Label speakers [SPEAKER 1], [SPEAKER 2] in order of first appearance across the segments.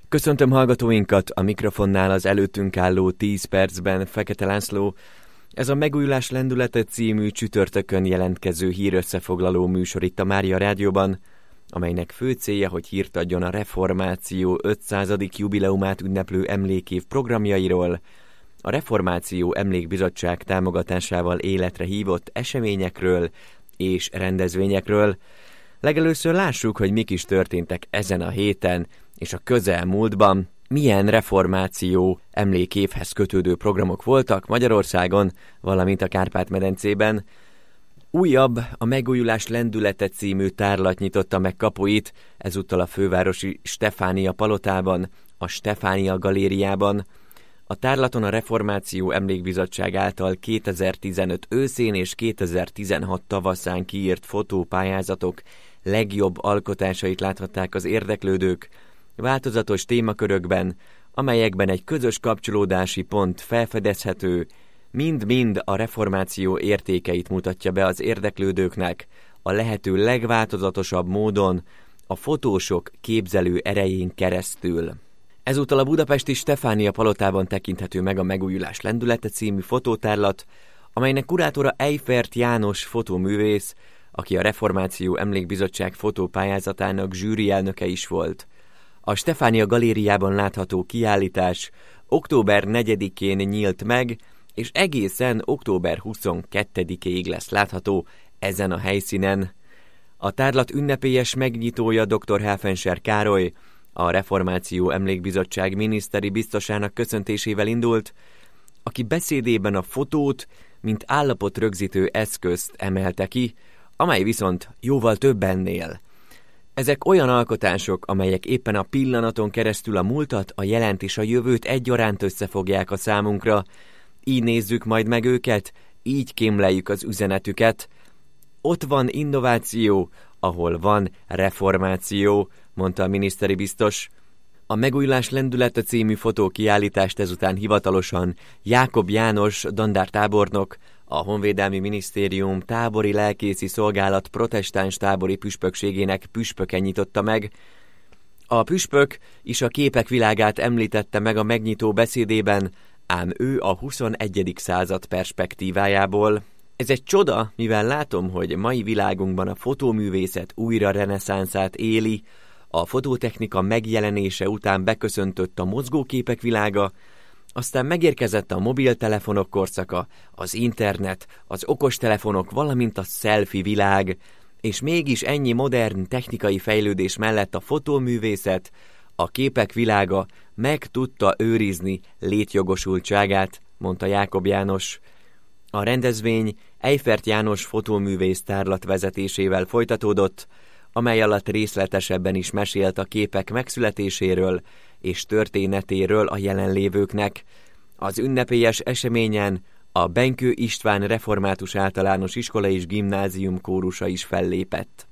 [SPEAKER 1] Köszöntöm hallgatóinkat, a mikrofonnál az előttünk álló 10 percben Fekete László. Ez a Megújulás lendülete című csütörtökön jelentkező hírösszefoglaló műsor itt a Mária Rádióban, amelynek fő célja, hogy hírt adjon a Reformáció 500. jubileumát ünneplő emlékév programjairól, a Reformáció Emlékbizottság támogatásával életre hívott eseményekről és rendezvényekről. Legelőször lássuk, hogy mik is történtek ezen a héten és a közelmúltban, milyen reformáció emlékévhez kötődő programok voltak Magyarországon, valamint a Kárpát-medencében. Újabb, a Megújulás lendülete című tárlat nyitotta meg kapuit, ezúttal a fővárosi Stefánia palotában, a Stefánia galériában. A tárlaton a Reformáció Emlékbizottság által 2015 őszén és 2016 tavaszán kiírt fotópályázatok legjobb alkotásait láthatták az érdeklődők, változatos témakörökben, amelyekben egy közös kapcsolódási pont felfedezhető, mind-mind a reformáció értékeit mutatja be az érdeklődőknek, a lehető legváltozatosabb módon, a fotósok képzelő erején keresztül. Ezúttal a budapesti Stefánia palotában tekinthető meg a Megújulás lendülete című fotótárlat, amelynek kurátora Eifert János fotóművész, aki a Reformáció Emlékbizottság fotópályázatának zsűrielnöke is volt. A Stefánia galériában látható kiállítás október 4-én nyílt meg, és egészen október 22-ig lesz látható ezen a helyszínen. A tárlat ünnepélyes megnyitója dr. Helfenser Károly, a Reformáció Emlékbizottság miniszteri biztosának köszöntésével indult, aki beszédében a fotót, mint állapotrögzítő eszközt emelte ki, amely viszont jóval több ennél. Ezek olyan alkotások, amelyek éppen a pillanaton keresztül a múltat, a jelent és a jövőt egyaránt összefogják a számunkra. Így nézzük majd meg őket, így kémleljük az üzenetüket. Ott van innováció, ahol van reformáció, mondta a miniszteri biztos. A Megújulás lendülete című fotókiállítást ezután hivatalosan Jákob János dandártábornok, a Honvédelmi Minisztérium tábori lelkészi szolgálat protestáns tábori püspökségének püspöke nyitotta meg. A püspök is a képek világát említette meg a megnyitó beszédében, ám ő a 21. század perspektívájából. Ez egy csoda, mivel látom, hogy mai világunkban a fotóművészet újra reneszánszát éli, a fototechnika megjelenése után beköszöntött a mozgóképek világa, aztán megérkezett a mobiltelefonok korszaka, az internet, az okostelefonok, valamint a selfie világ, és mégis ennyi modern technikai fejlődés mellett a fotóművészet, a képek világa meg tudta őrizni létjogosultságát, mondta Jákob János. A rendezvény Eifert János fotóművész tárlat vezetésével folytatódott, amely alatt részletesebben is mesélt a képek megszületéséről és történetéről a jelenlévőknek. Az ünnepélyes eseményen a Benkő István Református Általános Iskola és Gimnázium kórusa is fellépett.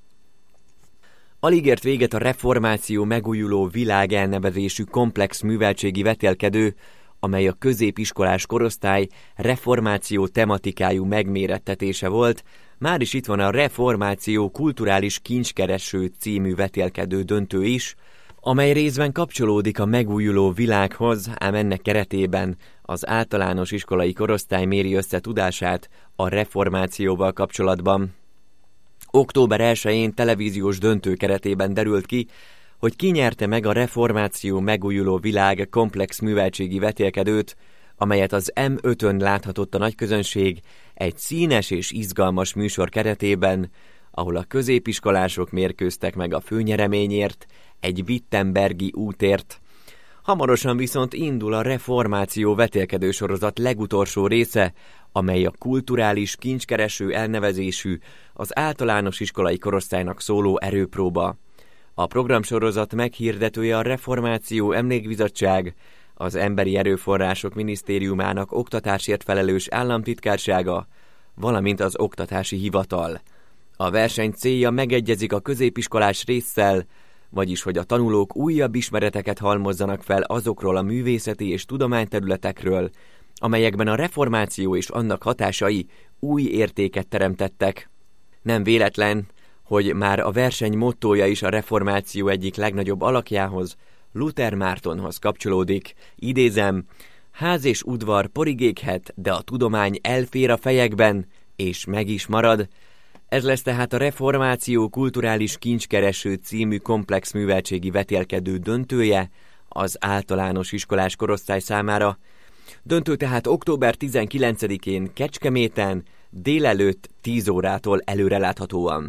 [SPEAKER 1] Alig ért véget a Reformáció megújuló világ elnevezésű komplex műveltségi vetélkedő, amely a középiskolás korosztály reformáció tematikájú megmérettetése volt. Már is itt van a Reformáció kulturális kincskereső című vetélkedő döntő is, amely részben kapcsolódik a megújuló világhoz, ám ennek keretében az általános iskolai korosztály méri össze tudását a reformációval kapcsolatban. Október 1-én televíziós döntő keretében derült ki, hogy ki nyerte meg a Reformáció megújuló világ komplex műveltségi vetélkedőt, amelyet az M5-ön láthatott a nagyközönség egy színes és izgalmas műsor keretében, ahol a középiskolások mérkőztek meg a főnyereményért, egy wittenbergi útért. Hamarosan viszont indul a Reformáció vetélkedő sorozat legutolsó része, amely a kulturális kincskereső elnevezésű, az általános iskolai korosztálynak szóló erőpróba. A programsorozat meghirdetője a Reformáció Emlékbizottság, az Emberi Erőforrások Minisztériumának oktatásért felelős államtitkársága, valamint az Oktatási Hivatal. A verseny célja megegyezik a középiskolás résszel, vagyis hogy a tanulók újabb ismereteket halmozzanak fel azokról a művészeti és tudományterületekről, amelyekben a reformáció és annak hatásai új értéket teremtettek. Nem véletlen, hogy már a verseny mottója is a reformáció egyik legnagyobb alakjához, Luther Mártonhoz kapcsolódik. Idézem, ház és udvar porigékhet, de a tudomány elfér a fejekben, és meg is marad. Ez lesz tehát a Reformáció kulturális kincskereső című komplex műveltségi vetélkedő döntője az általános iskolás korosztály számára. Döntő tehát október 19-én Kecskeméten délelőtt 10 órától előreláthatóan.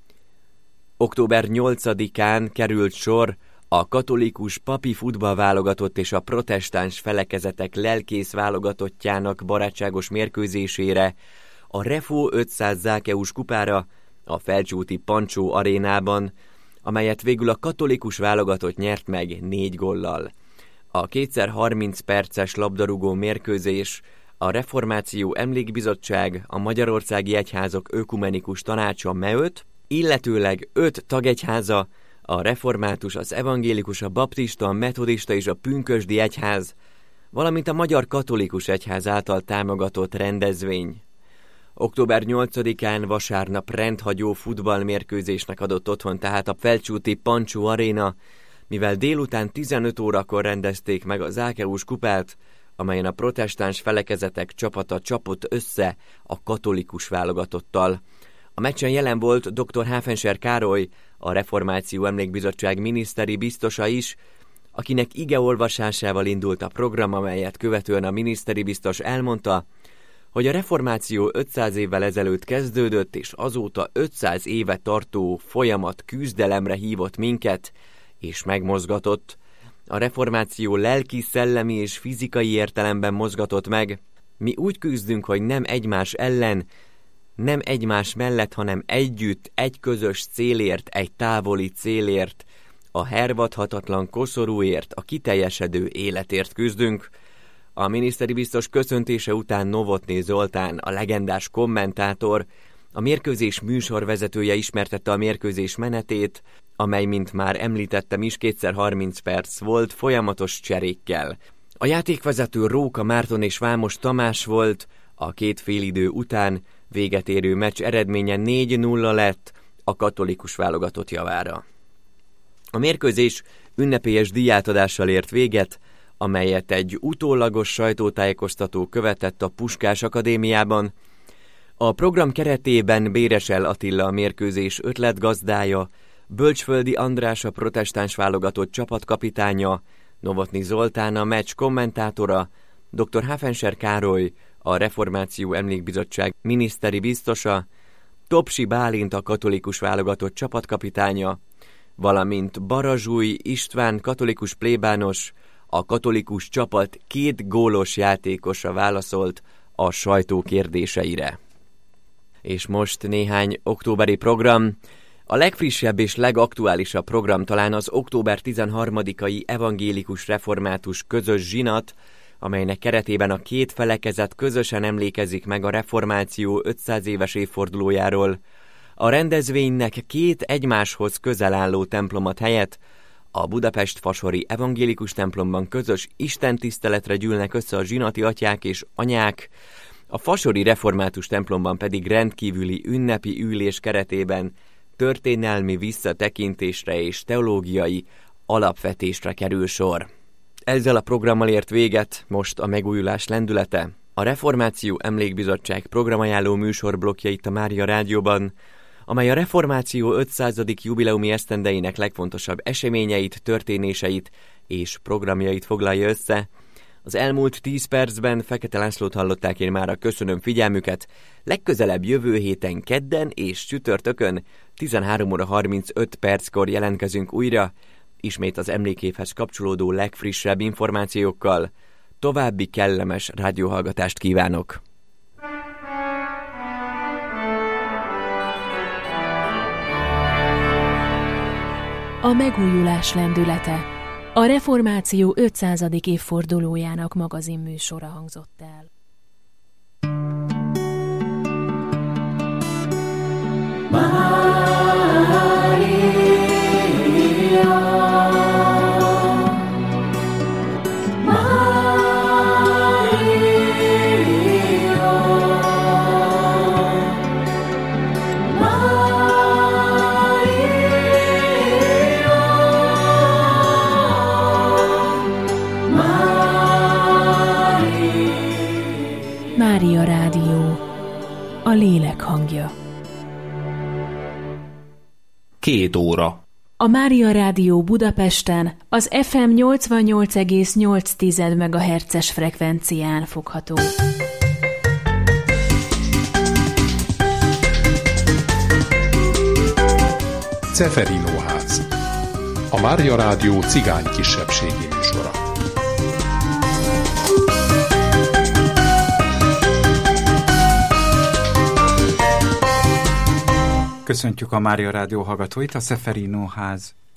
[SPEAKER 1] Október 8-án került sor a katolikus papi futballválogatott és a protestáns felekezetek lelkész válogatottjának barátságos mérkőzésére, a Refo 500 Zákeus kupára a Felcsúti Pancsó arénában, amelyet végül a katolikus válogatott nyert meg 4 góllal. A 2x30 perces labdarúgó mérkőzés a Reformáció Emlékbizottság, a Magyarországi Egyházak Ökumenikus Tanácsa MEÖT, illetőleg 5 tagegyháza, a református, az evangélikus, a baptista, a metodista és a pünkösdi egyház, valamint a Magyar Katolikus Egyház által támogatott rendezvény. Október 8-án vasárnap rendhagyó futballmérkőzésnek adott otthon tehát a Felcsúti Pancsó aréna, mivel délután 15 órakor rendezték meg a Zákeus kupát, amelyen a protestáns felekezetek csapata csapott össze a katolikus válogatottal. A meccsen jelen volt dr. Háfenser Károly, a Reformáció Emlékbizottság miniszteri biztosa is, akinek igeolvasásával indult a program, amelyet követően a miniszteri biztos elmondta, hogy a reformáció 500 évvel ezelőtt kezdődött, és azóta 500 éve tartó folyamat küzdelemre hívott minket, és megmozgatott. A reformáció lelki, szellemi és fizikai értelemben mozgatott meg. Mi úgy küzdünk, hogy nem egymás ellen, nem egymás mellett, hanem együtt, egy közös célért, egy távoli célért, a hervadhatatlan koszorúért, a kiteljesedő életért küzdünk. A miniszteri biztos köszöntése után Novotny Zoltán, a legendás kommentátor, a mérkőzés műsorvezetője ismertette a mérkőzés menetét, amely, mint már említettem is, 2x30 perc volt, folyamatos cserékkel. A játékvezető Róka Márton és Vámos Tamás volt, a 2 félidő után véget érő meccs eredménye 4-0 lett a katolikus válogatott javára. A mérkőzés ünnepélyes díjátadással ért véget, amelyet egy utólagos sajtótájékoztató követett a Puskás Akadémiában. A program keretében Béresel Attila a mérkőzés ötletgazdája, Bölcsföldi András a protestáns válogatott csapatkapitánya, Novotny Zoltán a meccs kommentátora, dr. Háfenser Károly a Reformáció Emlékbizottság miniszteri biztosa, Topsi Bálint a katolikus válogatott csapatkapitánya, valamint Barazsúj István katolikus plébános, a katolikus csapat 2 gólos játékosa válaszolt a sajtó kérdéseire. És most néhány októberi program. A legfrissebb és legaktuálisabb program talán az október 13-ai evangélikus református közös zsinat, amelynek keretében a 2 felekezet közösen emlékezik meg a reformáció 500 éves évfordulójáról. A rendezvénynek 2 egymáshoz közel álló templomat helyett a Budapest-fasori evangélikus templomban közös istentiszteletre gyűlnek össze a zsinati atyák és anyák, a fasori református templomban pedig rendkívüli ünnepi ülés keretében történelmi visszatekintésre és teológiai alapvetésre kerül sor. Ezzel a programmal ért véget most a megújulás lendülete. A Reformáció Emlékbizottság programajánló műsorblokkja itt a Mária Rádióban, amely a Reformáció 500. jubileumi esztendeinek legfontosabb eseményeit, történéseit és programjait foglalja össze. Az elmúlt 10 percben Fekete Lászlót hallották, én mára köszönöm figyelmüket. Legközelebb jövő héten kedden és csütörtökön 13 óra 35 perckor jelentkezünk újra, ismét az emlékévhez kapcsolódó legfrissebb információkkal. További kellemes rádióhallgatást kívánok!
[SPEAKER 2] A megújulás lendülete. A Reformáció 500. évfordulójának magazinműsora hangzott el. lélek hangja.
[SPEAKER 3] 2 óra.
[SPEAKER 2] A Mária Rádió Budapesten az FM 88,8 MHz-es frekvencián fogható.
[SPEAKER 4] Ceferino-ház. A Mária Rádió cigány kisebbségi műsora.
[SPEAKER 5] Köszöntjük a Mária Rádió hallgatóit, a Ceferino-ház